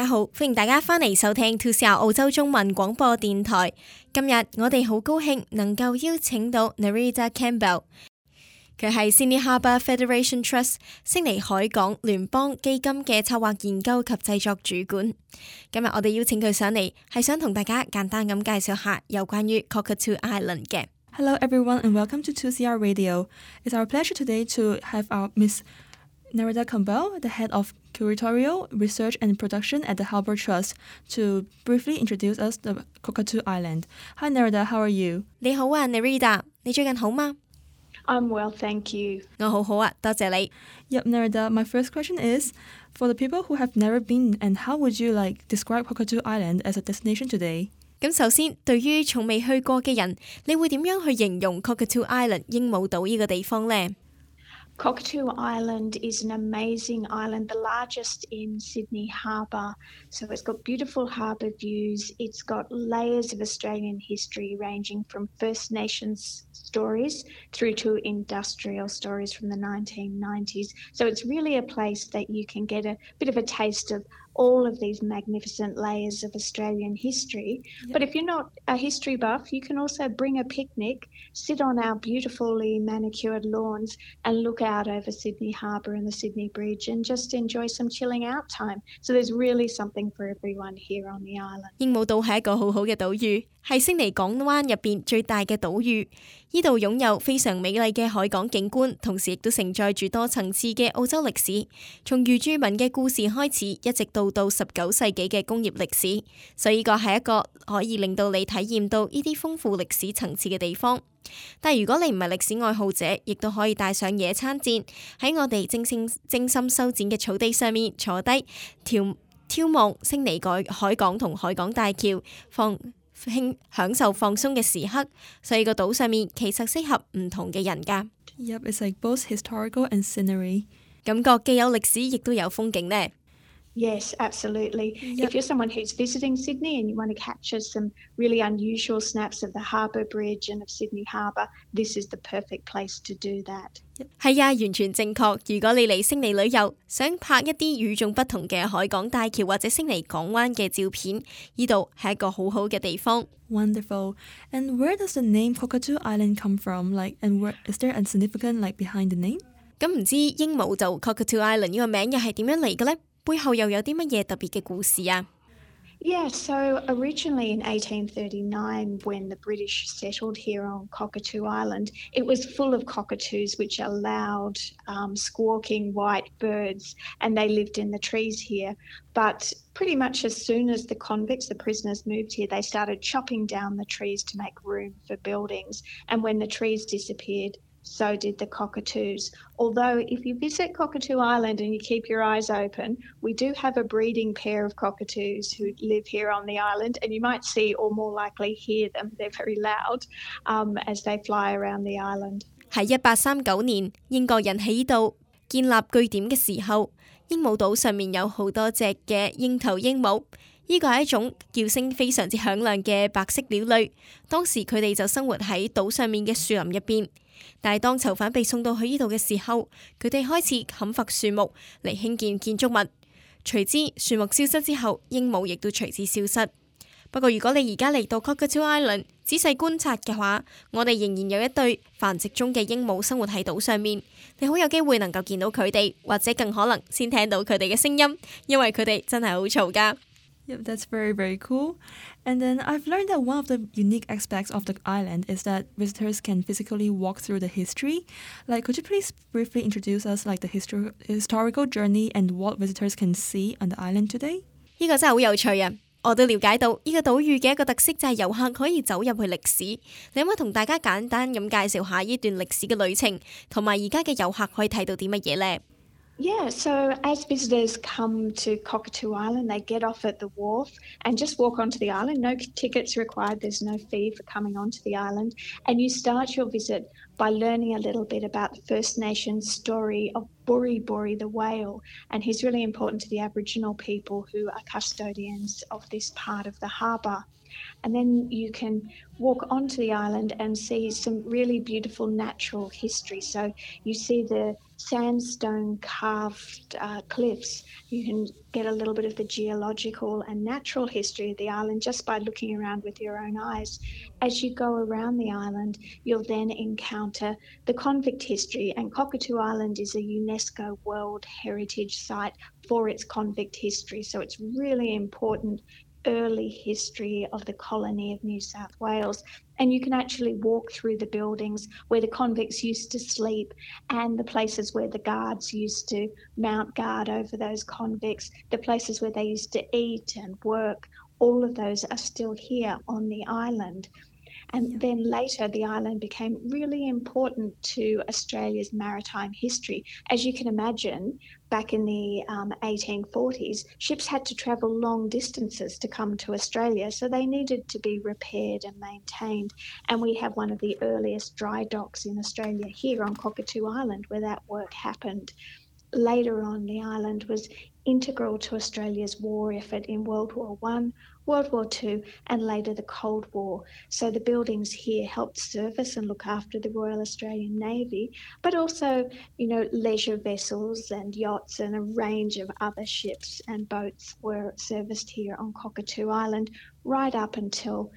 好，歡迎大家返嚟收聽 2CR 澳洲中文廣播電台。今日我哋好高興能夠邀請到 Nerida Campbell， 佢係 Sydney Harbour Federation Trust 悉尼海港聯邦基金嘅策劃研究及製作主管。今日我哋邀請佢上嚟，係想同大家簡單咁介紹下有關於 Cockatoo Island 嘅。 Hello everyone and welcome to 2CR Radio. It's our pleasure today to have our Miss Nerida Campbell, the head of curatorial research and production at the Harbour Trust, to briefly introduce us to Cockatoo Island. Hi Nerida, how are you? 你好啊 Nerida， 你最近好嗎？ I'm well, thank you. 我好好啊，多謝你。 Yep, Nerida, my first question is, for the people who have never been, and how would you describe Cockatoo Island as a destination today? 咁首先，對於從未去過嘅人，你會點樣去形容 Cockatoo Island 鸚鵡島呢個地方呢？ Cockatoo Island is an amazing island, the largest in Sydney Harbour. So it's got beautiful harbour views. It's got layers of Australian history ranging from First Nations stories through to industrial stories from the 1990s. So it's really a place that you can get a bit of a taste of all of these magnificent layers of Australian history. Yep. But if you're not a history buff, you can also bring a picnic, sit on our beautifully manicured lawns and look out over Sydney Harbour and the Sydney Bridge and just enjoy some chilling out time. So there's really something for everyone here on the island. 鸚鵡島係一個好好嘅島嶼，係悉尼港灣入邊最大嘅島嶼。呢度擁有非常美麗嘅海港景觀，同時亦都承載住多層次嘅澳洲歷史，從原住民嘅故事開始，一直到19世紀嘅工業歷史。所以呢個係一個可以令到你體驗到呢啲豐富歷史層次嘅地方。但係如果你唔係歷史愛好者，亦都可以帶上野餐墊，喺我哋精心修剪嘅草地上面坐低眺望悉尼海港同海港大橋，享受放鬆嘅時刻。所以個島上面其實適合唔同嘅人㗎。 Yep, it's like both historical and scenery. 感覺既有歷史，亦都有風景呢。 Yes, absolutely. Yep. If you're someone who's visiting Sydney and you want to capture some really unusual snaps of the Harbour Bridge and of Sydney Harbour, this is the perfect place to do that. 係啊，完全正確。如果你嚟悉尼旅遊，想拍一啲與眾不同嘅海港大橋或者悉尼港灣嘅照片，呢度係一個好好嘅地方。 Wonderful. And where does the name Cockatoo Island come from? And is there a significance behind the name? 咁唔知鸚鵡島 Cockatoo Island 呢個名又係點樣嚟嘅呢？背後又有啲乜嘢特別嘅故事啊？ Yeah, so originally in 1839, when the British settled here on Cockatoo Island, it was full of cockatoos, which are loud, squawking white birds, and they lived in the trees here. But pretty much as soon as the convicts, the prisoners, moved here, they started chopping down the trees to make room for buildings. And when the trees disappeared, so did the cockatoos. Although if you visit Cockatoo Island and you keep your eyes open, we do have a breeding pair of cockatoos who live here on the island, and you might see or more likely hear them. They're very loud as they fly around the island. 喺1839年，英國人喺呢度建立據點嘅時候，鸚鵡島上面有好多隻嘅鷹頭鸚鵡。呢個係一種叫聲非常之響亮嘅白色鳥類。當時佢哋就生活喺島上面嘅樹林入邊。但係當囚犯被送到去呢度嘅時候，佢哋開始砍伐樹木嚟興建建築物。隨之樹木消失之後，鸚鵡亦都隨之消失。不過如果你而家嚟到 Cockatoo Island 仔細觀察嘅話，我哋仍然有一對繁殖中嘅鸚鵡生活喺島上面。你好有機會能夠見到佢哋，或者更可能先聽到佢哋嘅聲音，因為佢哋真係好嘈㗎。 Yep, that's very, very cool. And then I've learned that one of the unique aspects of the island is that visitors can physically walk through the history. Could you please briefly introduce us the historical journey and what visitors can see on the island today? 呢個真係好有趣啊！我都了解到呢個島嶼嘅一個特色就係遊客可以走入去歷史。你可唔可以同大家簡單咁介紹下呢段歷史嘅旅程，同埋而家嘅遊客可以睇到啲乜嘢呢？ Yeah, so as visitors come to Cockatoo Island, they get off at the wharf and just walk onto the island. No tickets required. There's no fee for coming onto the island. And you start your visit by learning a little bit about the First Nations story of Buri Buri the whale. And he's really important to the Aboriginal people who are custodians of this part of the harbour. And then you can walk onto the island and see some really beautiful natural history. So you see the sandstone carved cliffs. You can get a little bit of the geological and natural history of the island just by looking around with your own eyes. As you go around the island, you'll then encounter the convict history, and Cockatoo Island is a UNESCO World Heritage Site for its convict history. So it's really important early history of the colony of New South Wales. And you can actually walk through the buildings where the convicts used to sleep and the places where the guards used to mount guard over those convicts, the places where they used to eat and work. All of those are still here on the island. And then later, the island became really important to Australia's maritime history. As you can imagine, back in the 1840s, ships had to travel long distances to come to Australia, so they needed to be repaired and maintained. And we have one of the earliest dry docks in Australia here on Cockatoo Island where that work happened. Later on, the island was integral to Australia's war effort in World War I, World War II, and later the Cold War. So the buildings here helped service and look after the Royal Australian Navy, but also, leisure vessels and yachts and a range of other ships and boats were serviced here on Cockatoo Island right up until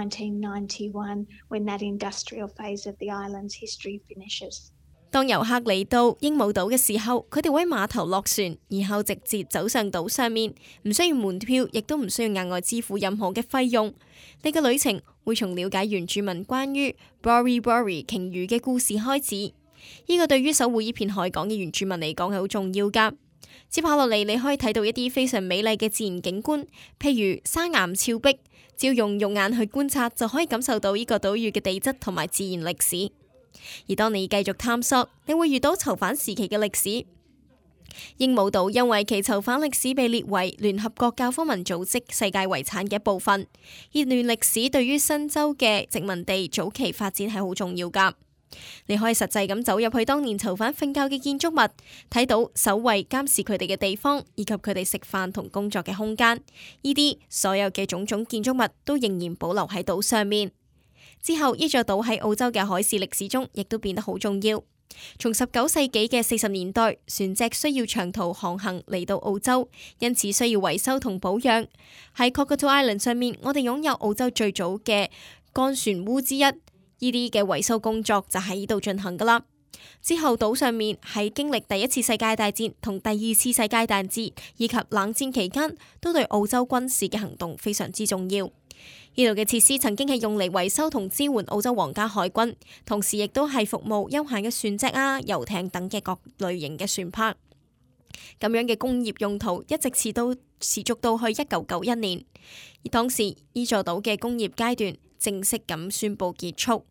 1991, when that industrial phase of the island's history finishes. 當遊客嚟到鸚鵡島嘅時候，佢哋會喺碼頭落船，然後直接走上島上面，唔需要門票，亦都唔需要額外支付任何嘅費用。你嘅旅程會從了解原住民關於 Bori Bori 鯨魚嘅故事開始，呢個對於守護呢片海港嘅原住民嚟講係好重要㗎。接下落嚟，你可以睇到一啲非常美麗嘅自然景觀，譬如山岩峭壁，只要用肉眼去觀察，就可以感受到呢個島嶼嘅地質同埋自然歷史。而當你繼續探索，你會遇到囚犯時期嘅歷史。鸚鵡島因為其囚犯歷史被列為聯合國教科文組織世界遺產嘅一部分，呢段歷史對於新州嘅殖民地早期發展係好重要㗎。你可以實際咁走入去當年囚犯瞓覺嘅建築物，睇到守衛監視佢哋嘅地方，以及佢哋食飯同工作嘅空間。呢啲所有嘅種種建築物都仍然保留喺島上面。之後，呢座島喺澳洲嘅海事歷史中亦都變得好重要。從19世紀嘅40年代，船隻需要長途航行嚟到澳洲，因此需要維修同保養。喺 Cockatoo Island 上面，我哋擁有澳洲最早嘅乾船塢之一，呢啲嘅維修工作就喺呢度進行㗎啦。之後島上面喺經歷第一次世界大戰同第二次世界大戰以及冷戰期間，都對澳洲軍事嘅行動非常之重要。呢度嘅設施曾經係用嚟維修同支援澳洲皇家海軍，同時亦都係服務休閒嘅船隻遊艇等嘅各類型嘅船舶。咁樣嘅工業用途一直持續到去1991年，而當時呢座島嘅工業階段正式咁宣布結束。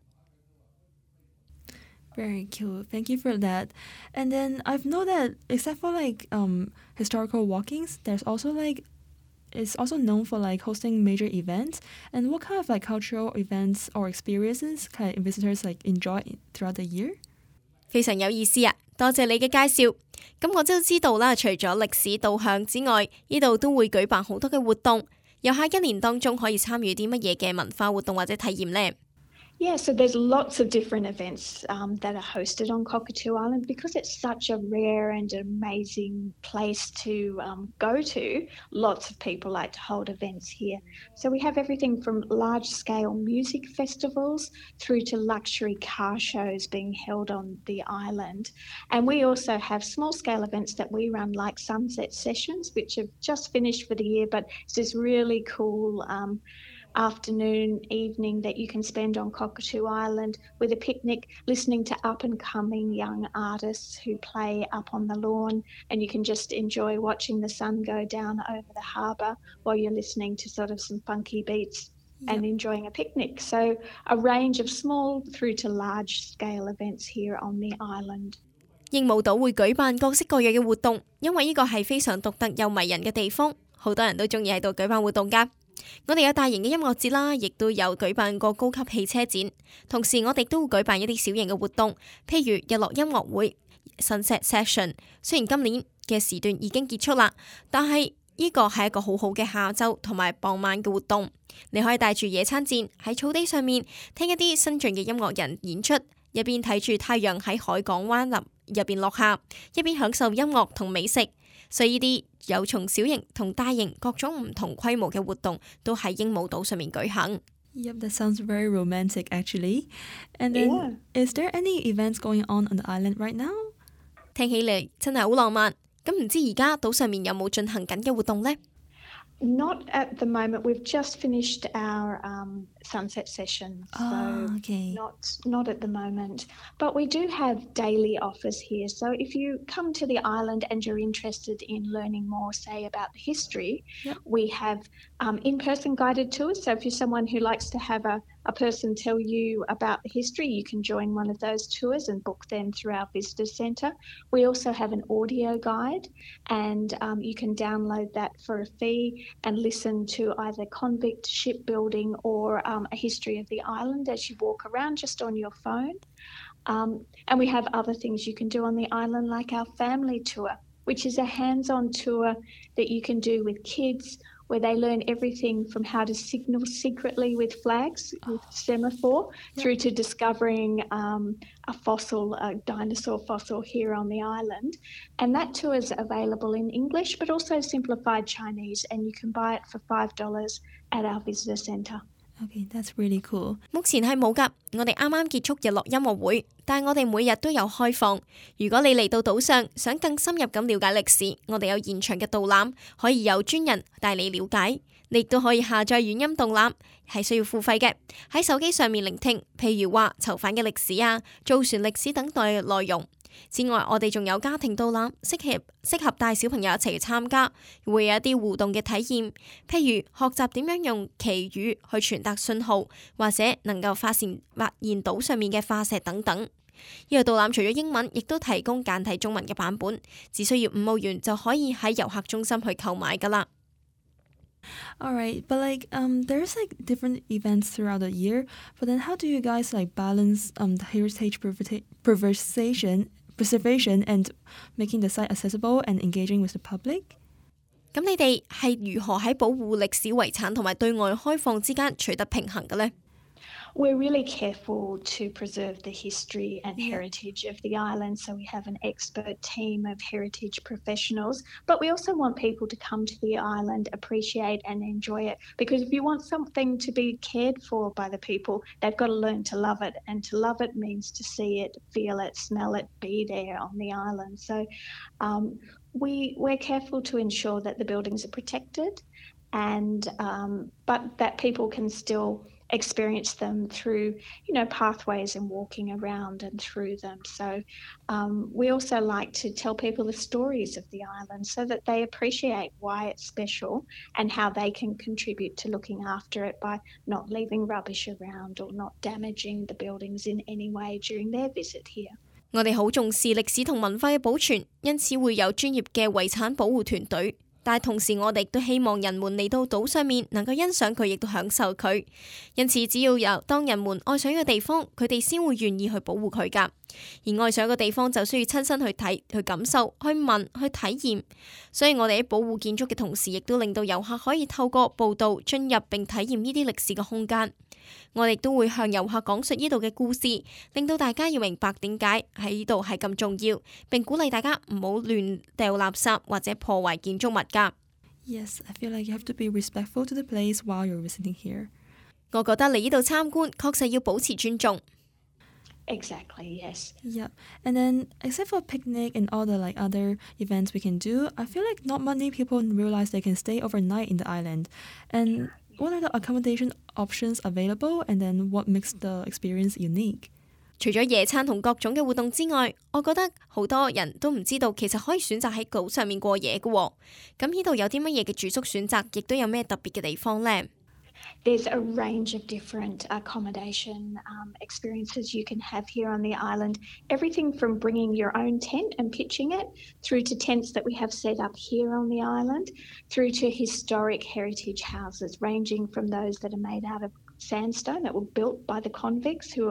Very cool. Thank you for that. And then I've known that except for historical walkings, there's also it's also known for hosting major events. And what kind of cultural events or experiences can visitors enjoy throughout the year? 非常有意思啊！多謝你嘅介紹。咁我都知道啦，除咗歷史導向之外，呢度都會舉辦好多嘅活動。遊客一年當中可以參與啲乜嘢嘅文化活動或者體驗呢？ Yeah, so there's lots of different events that are hosted on Cockatoo Island because it's such a rare and amazing place to go to. Lots of people like to hold events here. So we have everything from large-scale music festivals through to luxury car shows being held on the island. And we also have small-scale events that we run like sunset sessions, which have just finished for the year, but it's this really cool afternoon, evening that you can spend on Cockatoo Island with a picnic, listening to up-and-coming young artists who play up on the lawn, and you can just enjoy watching the sun go down over the harbour while you're listening to sort of some funky beats and enjoying a picnic. So a range of small through to large-scale events here on the island. 鸚鵡島會舉辦各式各樣嘅活動，因為呢個係非常獨特又迷人嘅地方，好多人都中意喺度舉辦活動㗎。我哋有大型嘅音樂節啦，亦都有舉辦過高級汽車展。同時我哋都會舉辦一啲小型嘅活動，譬如日落音樂會 Sunset Session。雖然今年嘅時段已經結束啦，但係呢個係一個好好嘅下晝同埋傍晚嘅活動。你可以帶住野餐墊喺草地上面聽一啲新晉嘅音樂人演出，一邊睇住太陽喺海港灣林入邊落下，一邊享受音樂同美食。所以呢啲有從小型同大型各種唔同規模嘅活動都喺鸚鵡島上面舉行。 Yep, that sounds very romantic actually. And then, is there any events going on the island right now? 聽起嚟真係好浪漫。咁唔知而家島上面有冇進行緊嘅活動呢？ Not at the moment. We've just finished our sunset session, so okay. not at the moment. But we do have daily offers here. So if you come to the island and you're interested in learning more, say, about the history, we have in-person guided tours. So if you're someone who likes to have a person tell you about the history, you can join one of those tours and book them through our visitor centre. We also have an audio guide, and you can download that for a fee and listen to either convict shipbuilding or a history of the island as you walk around just on your phone. And we have other things you can do on the island, like our family tour, which is a hands-on tour that you can do with kids, where they learn everything from how to signal secretly with flags, with semaphore, through to discovering a dinosaur fossil here on the island. And that tour is available in English, but also simplified Chinese, and you can buy it for $5 at our visitor centre. Okay, that's really cool. 目前係冇㗎，我哋啱啱結束日落音樂會，但係我哋每日都有開放。如果你嚟到島上，想更深入咁了解歷史，我哋有現場嘅導覽，可以有專人帶你了解。你亦都可以下載語音導覽，係需要付費嘅。喺手機上面聆聽，譬如話囚犯嘅歷史啊、造船歷史等待嘅內容。之外，我哋仲有家庭導覽，適合帶小朋友一齊去參加，會有一啲互動嘅體驗，譬如學習點樣用旗語去傳達信號，或者能夠發現島上面嘅化石等等。呢個導覽除咗英文，亦都提供簡體中文嘅版本，只需要$5就可以喺遊客中心去購買㗎啦。 Alright, but there's different events throughout the year, but then how do you guys balance the heritage preservation and making the site accessible and engaging with the public? 咁你哋係如何喺保護歷史遺產同埋對外開放之間取得平衡嘅呢？ We're really careful to preserve the history and heritage of the island, so we have an expert team of heritage professionals, but we also want people to come to the island, appreciate and enjoy it, because if you want something to be cared for by the people, they've got to learn to love it, and to love it means to see it, feel it, smell it, be there on the island. So we're careful to ensure that the buildings are protected, and but that people can still experience them through, pathways and walking around and through them. So we also like to tell people the stories of the island so that they appreciate why it's special and how they can contribute to looking after it by not leaving rubbish around or not damaging the buildings in any way during their visit here. 我哋好重視歷史同文化嘅保存，因此會有專業嘅遺產保護團隊。但係同時我哋亦都希望人們嚟到島上面能夠欣賞佢，亦都享受佢。因此只要當人們愛上一個地方，佢哋先會願意去保護佢㗎。而愛上一個地方就需要親身去睇、去感受、去聞、去體驗。所以我哋喺保護建築嘅同時，亦都令到遊客可以透過報導進入並體驗呢啲歷史嘅空間。我哋都會向遊客講述呢度嘅故事，令到大家要明白點解喺呢度係咁重要，並鼓勵大家唔好亂掉垃圾或者破壞建築物㗎。 Yes, I feel like you have to be respectful to the place while you're visiting here. 我覺得嚟呢度參觀確實要保持尊重。 Exactly, yes. Yeah, and then except for picnic and all the other events we can do, I feel like not many people realize they can stay overnight in the island. And what are the accommodation options available, and then what makes the experience unique? 除咗野餐同各種嘅活動之外，我覺得好多人都唔知道其實可以選擇喺島上面過夜嘅喎。咁呢度有啲乜嘢嘅住宿選擇，亦都有咩特別嘅地方呢？ There's a range of different accommodation experiences you can have here on the island. Everything from bringing your own tent and pitching it, through to tents that we have set up here on the island, through to historic heritage houses, ranging from those that are made out of sandstone that were built by the convicts who were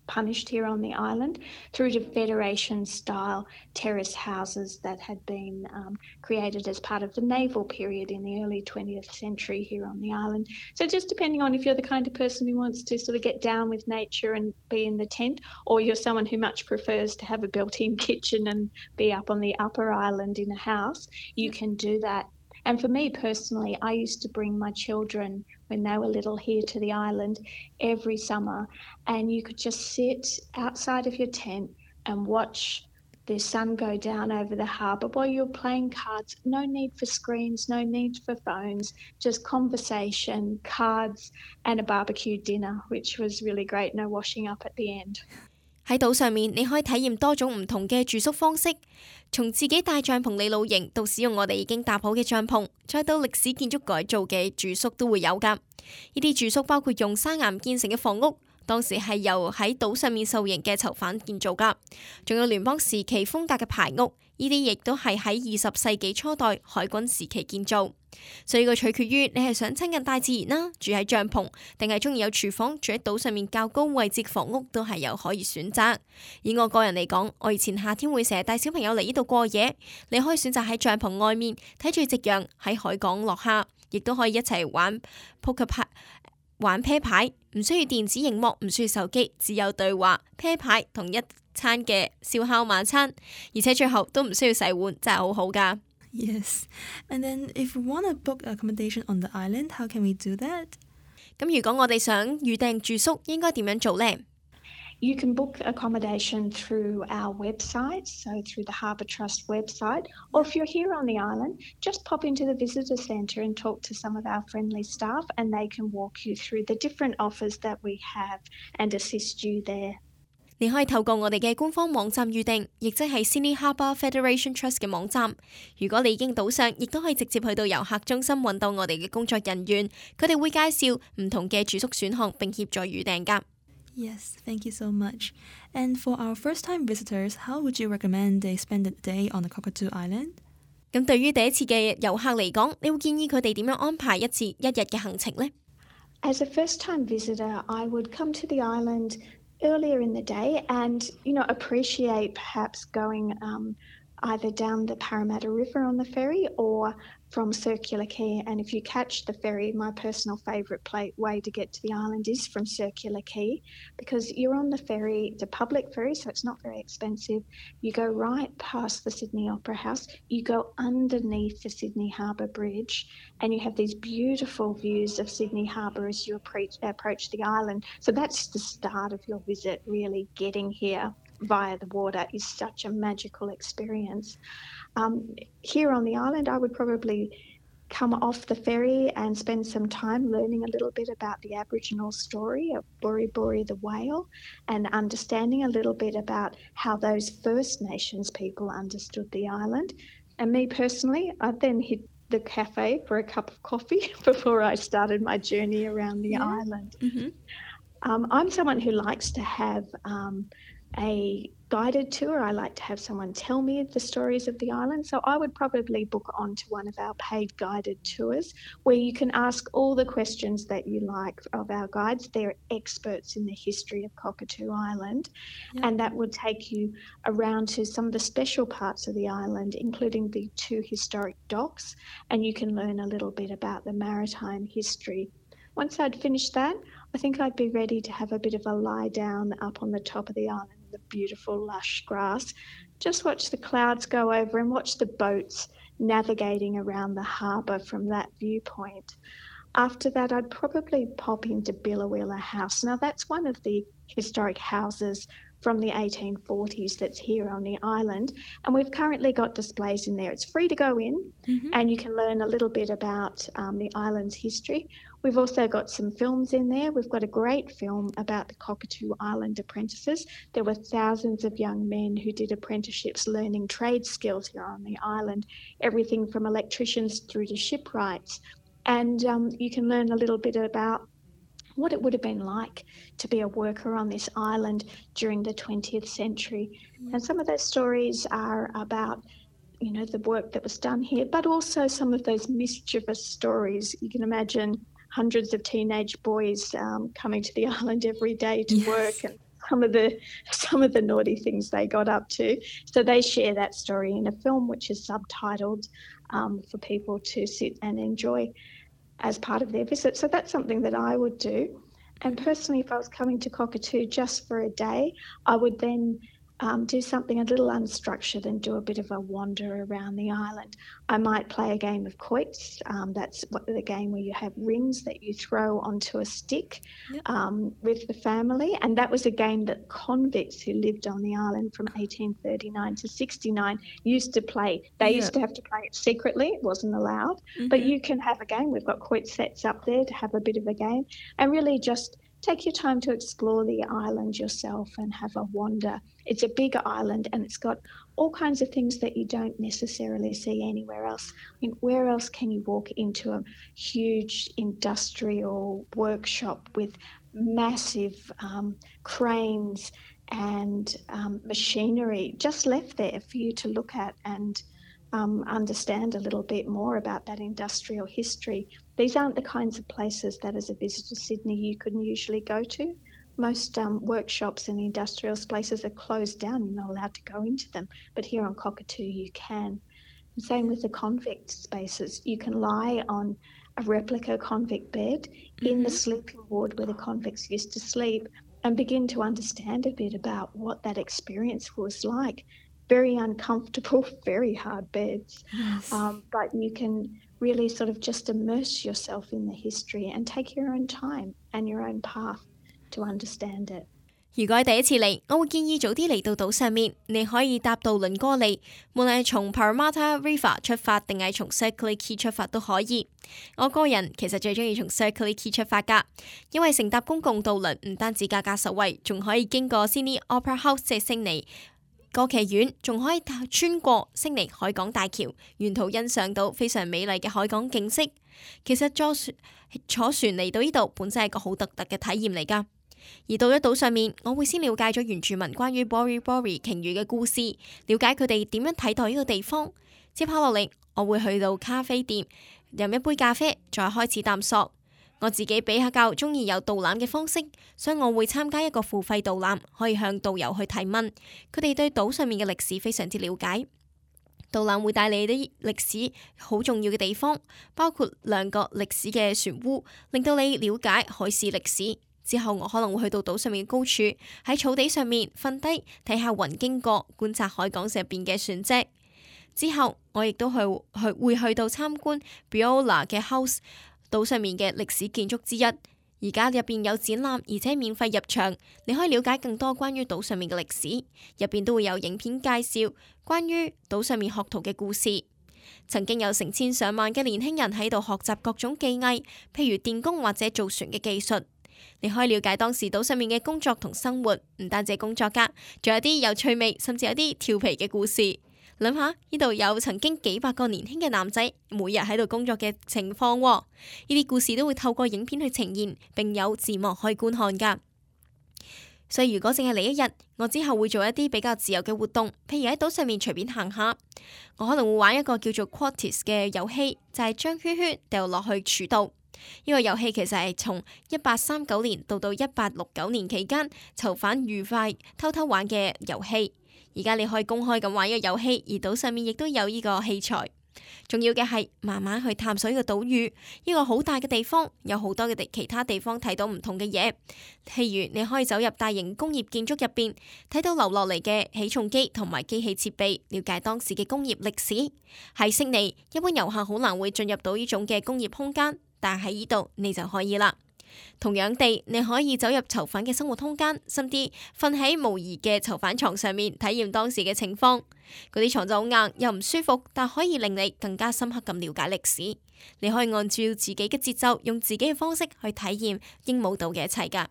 punished here on the island, through to Federation-style terrace houses that had been created as part of the naval period in the early 20th century here on the island. So just depending on if you're the kind of person who wants to sort of get down with nature and be in the tent, or you're someone who much prefers to have a built-in kitchen and be up on the upper island in a house, you can do that. And for me personally, I used to bring my children when they were little here to the island every summer, and you could just sit outside of your tent and watch the sun go down over the harbour while you're playing cards. No need for screens, no need for phones, just conversation, cards and a barbecue dinner, which was really great. No washing up at the end. 喺島上面，你可以體驗多種唔同嘅住宿方式，從自己帶帳篷嚟露營，到使用我哋已經搭好嘅帳篷，再到歷史建築改造嘅住宿都會有㗎。呢啲住宿包括用砂岩建成嘅房屋，當時係由喺島上面受刑嘅囚犯建造㗎，仲有聯邦時期風格嘅排屋，呢啲亦都係喺20世紀初代海軍時期建造。所以個取決於你係想親近大自然啦，住喺帳篷，定係中意有廚房，住喺島上面較高位置嘅房屋都係有可以選擇。以我個人嚟講，我以前夏天會成日帶小朋友嚟呢度過夜，你可以選擇喺帳篷外面睇住夕陽喺海港落下，亦都可以一齊玩撲克牌、玩啤牌，唔需要電子熒幕，唔需要手機，只有對話、啤牌同一餐嘅燒烤晚餐，而且最後都唔需要洗碗，真係好好㗎。 Yes. And then if we want to book accommodation on the island, how can we do that? 咁如果我哋想預訂住宿，應該點樣做呢？ You can book accommodation through our website, so through the Harbour Trust website, or if you're here on the island, just pop into the visitor centre and talk to some of our friendly staff, and they can walk you through the different offers that we have and assist you there. 你可以透過我哋嘅官方網站預訂，亦即係 Sydney Harbour Federation Trust 嘅網站。如果你已經島上，亦都可以直接去到遊客中心揾到我哋嘅工作人員，佢哋會介紹唔同嘅住宿選項並協助預訂㗎。 Yes, thank you so much. And for our first-time visitors, how would you recommend they spend the day on the Cockatoo Island? 咁對於第一次嘅遊客嚟講，你會建議佢哋點樣安排一日嘅行程呢？ As a first-time visitor, I would come to the island earlier in the day and, appreciate perhaps going either down the Parramatta River on the ferry or from Circular Quay. And if you catch the ferry, my personal favourite way to get to the island is from Circular Quay, because you're on the ferry, it's a public ferry, so it's not very expensive. You go right past the Sydney Opera House, you go underneath the Sydney Harbour Bridge, and you have these beautiful views of Sydney Harbour as you approach the island. So that's the start of your visit, really. Getting here via the water is such a magical experience. Here on the island, I would probably come off the ferry and spend some time learning a little bit about the Aboriginal story of Bori Bori the whale, and understanding a little bit about how those First Nations people understood the island. And me personally, I then hit the cafe for a cup of coffee before I started my journey around the island. Mm-hmm. I'm someone who likes to have a guided tour. I like to have someone tell me the stories of the island. So I would probably book onto one of our paid guided tours where you can ask all the questions that you like of our guides. They're experts in the history of Cockatoo Island. Yep. And that would take you around to some of the special parts of the island, including the 2 historic docks. And you can learn a little bit about the maritime history. Once I'd finished that, I think I'd be ready to have a bit of a lie down up on the top of the island, the beautiful lush grass. Just watch the clouds go over and watch the boats navigating around the harbour from that viewpoint. After that, I'd probably pop into Billawheeler House. Now, that's one of the historic houses from the 1840s that's here on the island, and we've currently got displays in there. It's free to go in, and you can learn a little bit about the island's history. We've also got some films in there. We've got a great film about the Cockatoo Island apprentices. There were thousands of young men who did apprenticeships learning trade skills here on the island, everything from electricians through to shipwrights. And you can learn a little bit about what it would have been like to be a worker on this island during the 20th century. And some of those stories are about, the work that was done here, but also some of those mischievous stories. You can imagine hundreds of teenage boys coming to the island every day to work and some of the naughty things they got up to. So they share that story in a film which is subtitled for people to sit and enjoy as part of their visit. So that's something that I would do. And personally, if I was coming to Cockatoo just for a day, I would then do something a little unstructured and do a bit of a wander around the island. I might play a game of quoits. That's the game where you have rings that you throw onto a stick with the family. And that was a game that convicts who lived on the island from 1839 to 69 used to play. They used to have to play it secretly. It wasn't allowed. But you can have a game. We've got quoit sets up there to have a bit of a game. And really just take your time to explore the island yourself and have a wander. It's a bigger island and it's got all kinds of things that you don't necessarily see anywhere else. I mean, where else can you walk into a huge industrial workshop with massive cranes and machinery just left there for you to look at and understand a little bit more about that industrial history? These aren't the kinds of places that as a visitor to Sydney you can usually go to. Most workshops and industrial places are closed down. You're not allowed to go into them. But here on Cockatoo you can. And same with the convict spaces. You can lie on a replica convict bed in the sleeping ward where the convicts used to sleep and begin to understand a bit about what that experience was like. Very uncomfortable, very hard beds. Yes. But you can really sort of just immerse yourself in the history and take your own time and your own path to understand it. 如果係第一次嚟，我會建議早啲嚟到島上面。你可以搭渡輪過嚟，無論係從 Parramatta River 出發定係從 Circular Quay 出發都可以。我個人其實最中意從 Circular Quay 出發㗎，因為乘搭公共渡輪唔單止價格實惠，仲可以經過 Sydney Opera House 即係悉尼歌劇院，仲可以穿過悉尼海港大橋，沿途欣賞到非常美麗嘅海港景色。其實坐船嚟到呢度本身係個好獨特嘅體驗嚟㗎。而到咗島上面，我會先了解咗原住民關於 Bori Bori 鯨魚嘅故事，了解佢哋點樣睇待呢個地方。接下落嚟，我會去到咖啡店飲一杯咖啡，再開始探索。我自己比較中意有導覽嘅方式，所以我會參加一個付費導覽，可以向導遊去提問。佢哋對島上面嘅歷史非常之了解。導覽會帶你啲歷史好重要嘅地方，包括兩個歷史嘅船塢，令到你了解海事歷史。之後我可能會去到島上面嘅高處，喺草地上面瞓低睇下雲經過，觀察海港上邊嘅船隻。之後我亦都會去到參觀 Biola 嘅 House， 島上面嘅歷史建築之一。而家入邊有展覽，而且免費入場，你可以了解更多關於島上面嘅歷史。入邊都會有影片介紹關於島上面學徒嘅故事。曾經有成千上萬嘅年輕人喺度學習各種技藝，譬如電工或者造船嘅技術。你可以了解當時島上面嘅工作同生活，唔單止係工作㗎，仲有啲有趣味，甚至有啲調皮嘅故事。諗下呢度有曾經幾百個年輕嘅男仔每日喺度工作嘅情況喎，呢啲故事都會透過影片去呈現，並有字幕可以觀看㗎。所以如果淨係嚟一日，我之後會做一啲比較自由嘅活動，譬如喺島上面隨便行下。我可能會玩一個叫做 Quartz 嘅遊戲，就係將圈圈掉落去柱度。呢個遊戲其實係從1839年到1869年期間囚犯愉快偷偷玩嘅遊戲。而家你可以公開咁玩呢個遊戲，而島上面亦都有呢個器材。重要嘅係慢慢去探索呢個島嶼，呢個好大嘅地方，有好多嘅其他地方睇到唔同嘅嘢。譬如你可以走入大型工業建築入邊，睇到流落嚟嘅起重機同埋機器設備，了解當時嘅工業歷史。喺悉尼，一般遊客好難會進入到呢種嘅工業空間，但喺呢度你就可以啦。同樣地，你可以走入囚犯嘅生活空間，甚至瞓喺模擬嘅囚犯床上面，體驗當時嘅情況。嗰啲床就好硬又唔舒服，但可以令你更加深刻咁了解歷史。你可以按照自己嘅節奏，用自己嘅方式去體驗英姆島嘅一切㗎。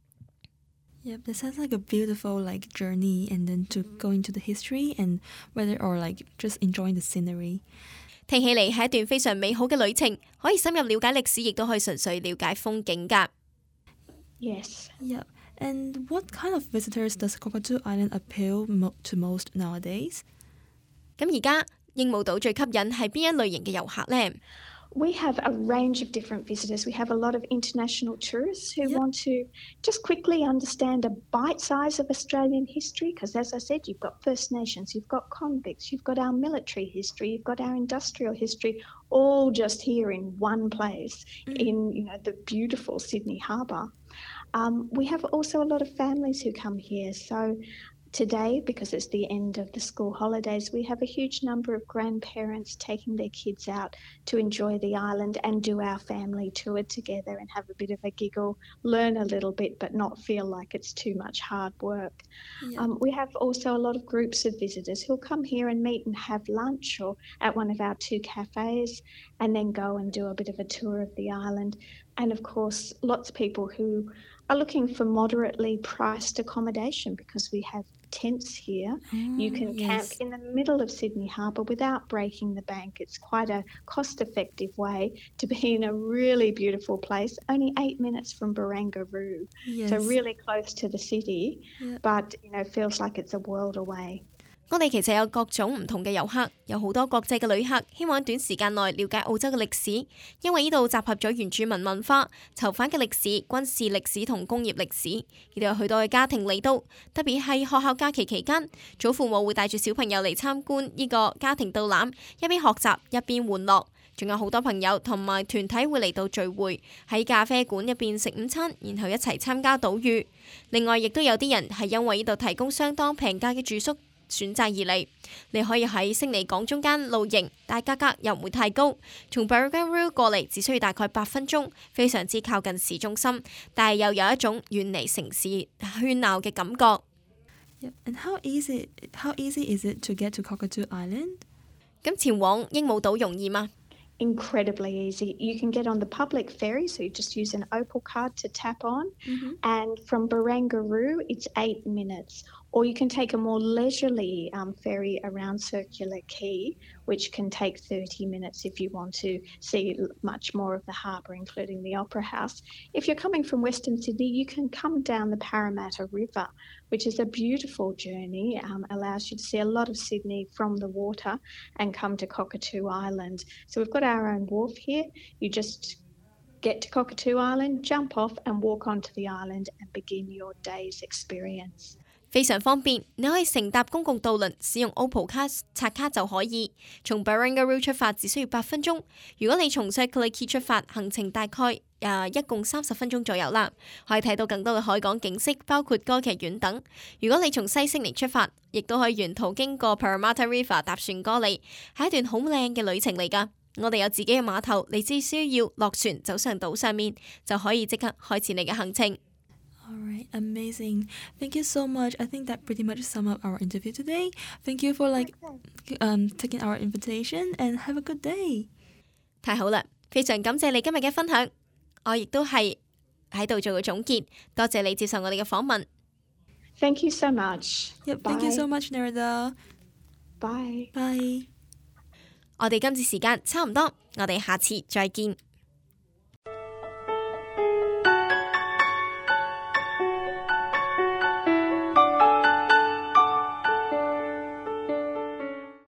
Yep, that sounds like a beautiful journey, and then to go into the history and whether or just enjoying the scenery. 聽起嚟係一段非常美好嘅旅程，可以深入了解歷史，亦都可以純粹了解風景㗎。 Yes. Yep. And what kind of visitors does Cockatoo Island appeal to most nowadays? 咁而家英姆島最吸引係邊一類型嘅遊客呢？ We have a range of different visitors. We have a lot of international tourists who want to just quickly understand a bite size of Australian history because, as I said, you've got First Nations, you've got convicts, you've got our military history, you've got our industrial history, all just here in one place in the beautiful Sydney Harbour. We have also a lot of families who come here. So today, because it's the end of the school holidays, we have a huge number of grandparents taking their kids out to enjoy the island and do our family tour together and have a bit of a giggle, learn a little bit, but not feel like it's too much hard work. We have also a lot of groups of visitors who'll come here and meet and have lunch or at one of our 2 cafes and then go and do a bit of a tour of the island. And of course, lots of people who are looking for moderately priced accommodation because we have tents here. You can camp in the middle of Sydney Harbour without breaking the bank. It's quite a cost-effective way to be in a really beautiful place, only 8 minutes from Barangaroo. So really close to the city, but feels like it's a world away. 我哋其實有各種唔同嘅遊客，有好多國際嘅旅客希望短時間內了解澳洲嘅歷史，因為呢度集合咗原住民文化、囚犯嘅歷史、軍事歷史同工業歷史。呢度有許多嘅家庭嚟到，特別係學校假期期間，祖父母會帶住小朋友嚟參觀呢個家庭導覽，一邊學習一邊玩樂。仲有好多朋友同埋團體會嚟到聚會，喺咖啡館入邊食午餐，然後一齊參加島嶼。另外，亦都有啲人係因為呢度提供相當平價嘅住宿選擇而嚟，你可以喺悉尼港中間露營，但價格又唔會太高。從 Barangaroo 過嚟只需要大概8分鐘，非常之靠近市中心，但係又有一種遠離城市喧鬧嘅感覺。 And how easy is it to get to Cockatoo Island? 咁前往鸚鵡島容易嗎 ？Incredibly easy. You can get on the public ferry, so you just use an Opal card to tap on. And from Barangaroo, it's 8 minutes. Or you can take a more leisurely ferry around Circular Quay, which can take 30 minutes if you want to see much more of the harbour, including the Opera House. If you're coming from Western Sydney, you can come down the Parramatta River, which is a beautiful journey, allows you to see a lot of Sydney from the water and come to Cockatoo Island. So we've got our own wharf here. You just get to Cockatoo Island, jump off and walk onto the island and begin your day's experience. 非常方便，你可以乘搭公共渡輪，使用 Opal 卡刷卡就可以。從 Barangaroo 出發只需要8分鐘。如果你從 Circular Quay 出發，行程大概一共30分鐘左右啦。可以睇到更多嘅海港景色，包括歌劇院等。如果你從西悉尼出發，亦都可以沿途經過 Parramatta River 搭船過嚟，係一段好靚嘅旅程嚟㗎。我哋有自己嘅碼頭，你只需要落船走上島上面，就可以即刻開始你嘅行程。 All right, amazing. Thank you so much. I think that pretty much sums up our interview today. Thank you for taking our invitation and have a good day. 太好啦，非常感謝你今日嘅分享。我亦都係喺度做個總結，多謝你接受我哋嘅訪問。 Thank you so much. Yep, thank you so much, Nerida. Bye. Bye. 我哋今次時間差唔多，我哋下次再見。